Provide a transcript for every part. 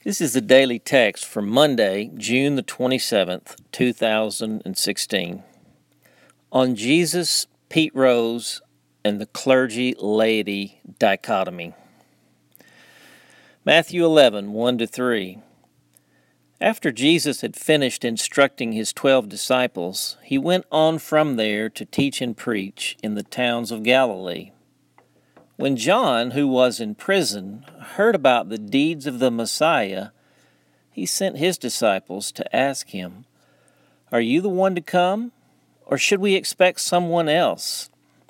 This is the daily text for Monday, June the 27th, 2016. On Jesus, Pete Rose, and the clergy-laity dichotomy. Matthew 11, 1-3. After Jesus had finished instructing his 12 disciples, he went on from there to teach and preach in the towns of Galilee. When John, who was in prison, heard about the deeds of the Messiah, he sent his disciples to ask him, "Are you the one to come, or should we expect someone else?"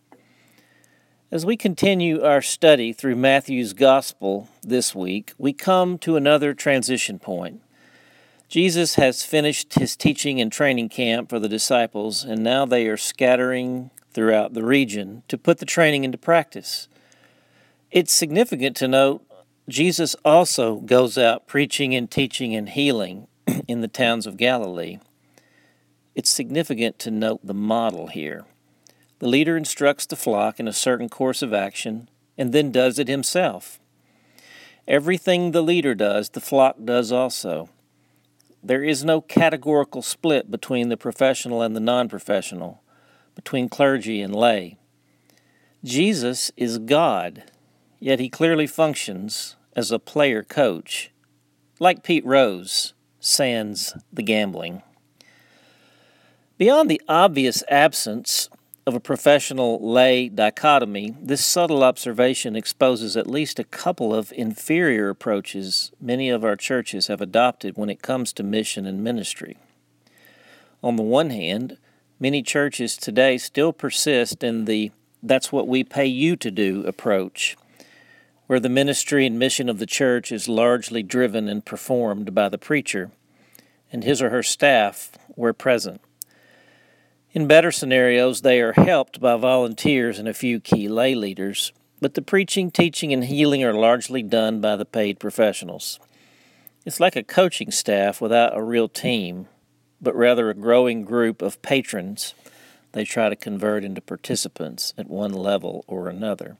As we continue our study through Matthew's Gospel this week, we come to another transition point. Jesus has finished his teaching and training camp for the disciples, and now they are scattering throughout the region to put the training into practice. It's significant to note Jesus also goes out preaching and teaching and healing in the towns of Galilee. It's significant to note the model here. The leader instructs the flock in a certain course of action and then does it himself. Everything the leader does, the flock does also. There is no categorical split between the professional and the non-professional, between clergy and lay. Jesus is God, yet he clearly functions as a player coach, like Pete Rose, sans the gambling. Beyond the obvious absence of a professional-lay dichotomy, this subtle observation exposes at least a couple of inferior approaches many of our churches have adopted when it comes to mission and ministry. On the one hand, many churches today still persist in the "that's what we pay you to do" approach, where the ministry and mission of the church is largely driven and performed by the preacher and his or her staff where present. In better scenarios, they are helped by volunteers and a few key lay leaders, but the preaching, teaching, and healing are largely done by the paid professionals. It's like a coaching staff without a real team, but rather a growing group of patrons they try to convert into participants at one level or another.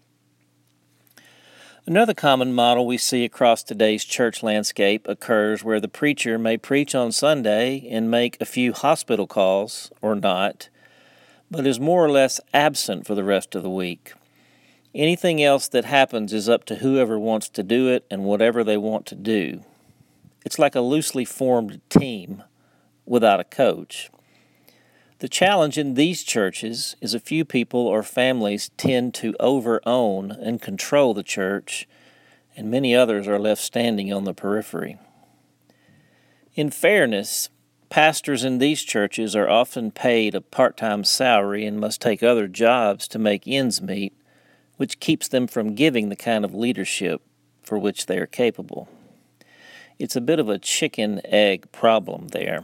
Another common model we see across today's church landscape occurs where the preacher may preach on Sunday and make a few hospital calls, or not, but is more or less absent for the rest of the week. Anything else that happens is up to whoever wants to do it and whatever they want to do. It's like a loosely formed team without a coach. The challenge in these churches is a few people or families tend to over-own and control the church, and many others are left standing on the periphery. In fairness, pastors in these churches are often paid a part-time salary and must take other jobs to make ends meet, which keeps them from giving the kind of leadership for which they are capable. It's a bit of a chicken-egg problem there.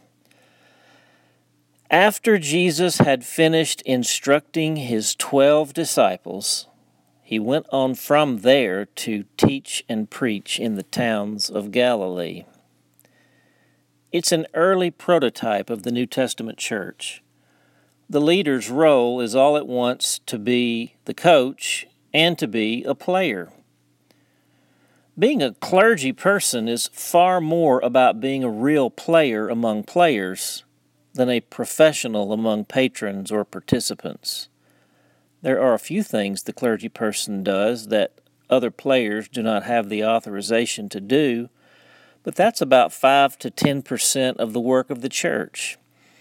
After Jesus had finished instructing his 12 disciples, he went on from there to teach and preach in the towns of Galilee. It's an early prototype of the New Testament church. The leader's role is all at once to be the coach and to be a player. Being a clergy person is far more about being a real player among players than a professional among patrons or participants. There are a few things the clergy person does that other players do not have the authorization to do, but that's about 5 to 10% of the work of the church,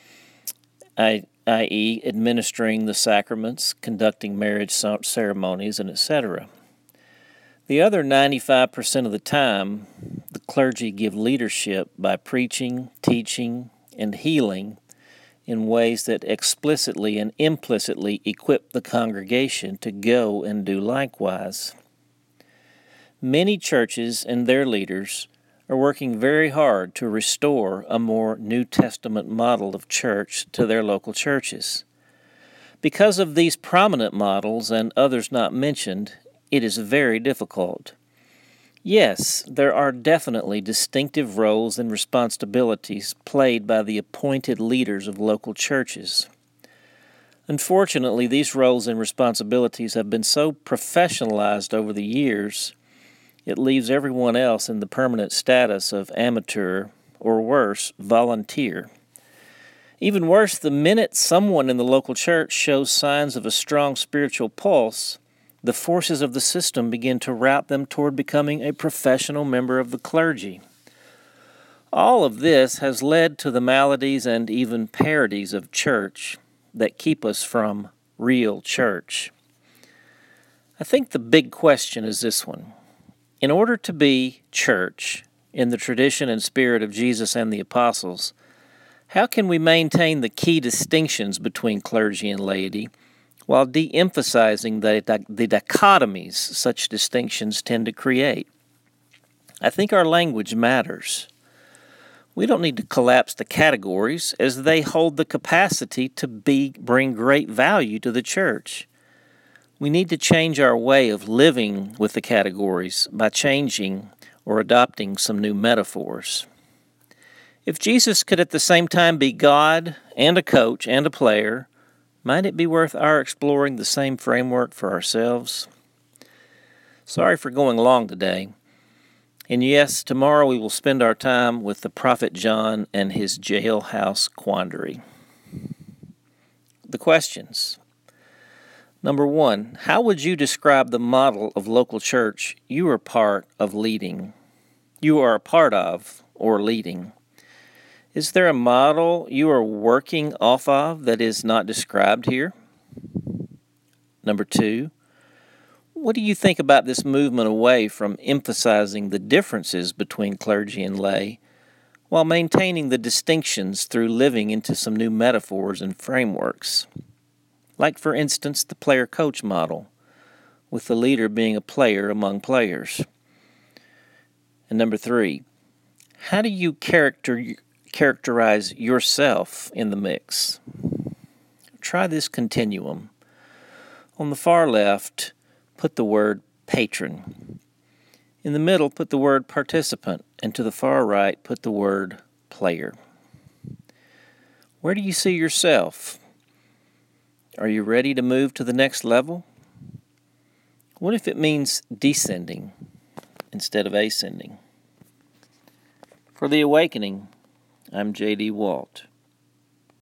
i.e., administering the sacraments, conducting marriage ceremonies, and etc. The other 95% of the time, the clergy give leadership by preaching, teaching, and healing in ways that explicitly and implicitly equip the congregation to go and do likewise. Many churches and their leaders are working very hard to restore a more New Testament model of church to their local churches. Because of these prominent models and others not mentioned, it is very difficult. Yes, there are definitely distinctive roles and responsibilities played by the appointed leaders of local churches. Unfortunately, these roles and responsibilities have been so professionalized over the years It leaves everyone else in the permanent status of amateur, or worse, volunteer. Even worse, the minute someone in the local church shows signs of a strong spiritual pulse, the forces of the system begin to route them toward becoming a professional member of the clergy. All of this has led to the maladies and even parodies of church that keep us from real church. I think the big question is this one. In order to be church, in the tradition and spirit of Jesus and the apostles, how can we maintain the key distinctions between clergy and laity while de-emphasizing the dichotomies such distinctions tend to create? I think our language matters. We don't need to collapse the categories, as they hold the capacity to bring great value to the church. We need to change our way of living with the categories by changing or adopting some new metaphors. If Jesus could at the same time be God and a coach and a player, might it be worth our exploring the same framework for ourselves? Sorry for going long today. And yes, tomorrow we will spend our time with the prophet John and his jailhouse quandary. The questions. Number 1, how would you describe the model of local church you are part of leading? You are a part of or leading. Is there a model you are working off of that is not described here? Number 2, what do you think about this movement away from emphasizing the differences between clergy and lay while maintaining the distinctions through living into some new metaphors and frameworks? Like, for instance, the player-coach model, with the leader being a player among players. And number 3, how do you characterize yourself in the mix? Try this continuum. On the far left, put the word patron. In the middle, put the word participant. And to the far right, put the word player. Where do you see yourself? Are you ready to move to the next level? What if it means descending instead of ascending? For The Awakening, I'm J.D. Walt.